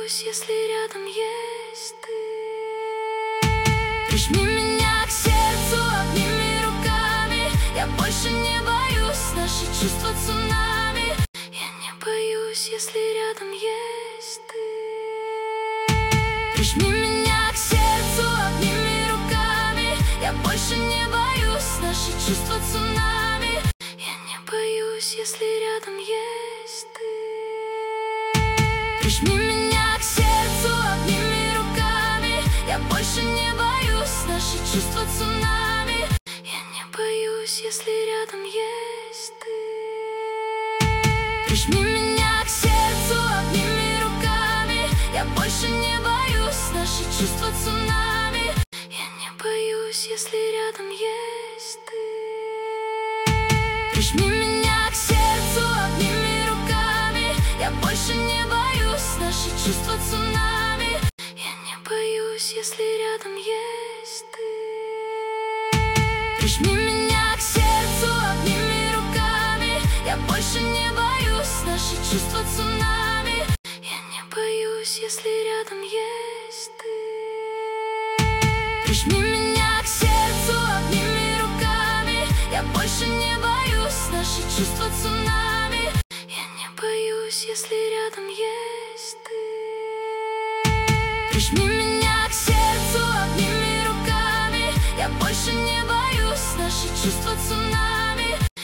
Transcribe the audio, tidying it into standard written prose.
боюсь, если рядом есть ты. Прижми меня к сердцу, обними руками. Я больше не боюсь, наши чувства цунами. Я не боюсь, если рядом есть ты. Прижми меня к сердцу, обними руками. Я больше не боюсь, наши чувства цунами. Я не боюсь, если рядом есть ты. Прижми меня к сердцу, обними руками. Я больше не боюсь, наши чувства цунами. Я не боюсь, если рядом есть ты. Прижми меня к сердцу, обними руками. Я больше не боюсь, наши чувства цунами. Я не боюсь, если рядом есть ты. Прижми меня к сердцу, обними руками. Я больше не боюсь, наши чувства цунами. Я не боюсь, если рядом есть ты. Прижми меня к сердцу, обними руками. Я больше не боюсь, наши чувства цунами. Я не боюсь, если рядом есть ты. Прижми меня к сердцу, обними руками. Я больше не боюсь, наши чувства цунами. Я не боюсь, если рядом есть ты. Прижми меня к сердцу, обними руками. Я больше не боюсь, наши чувства цунами.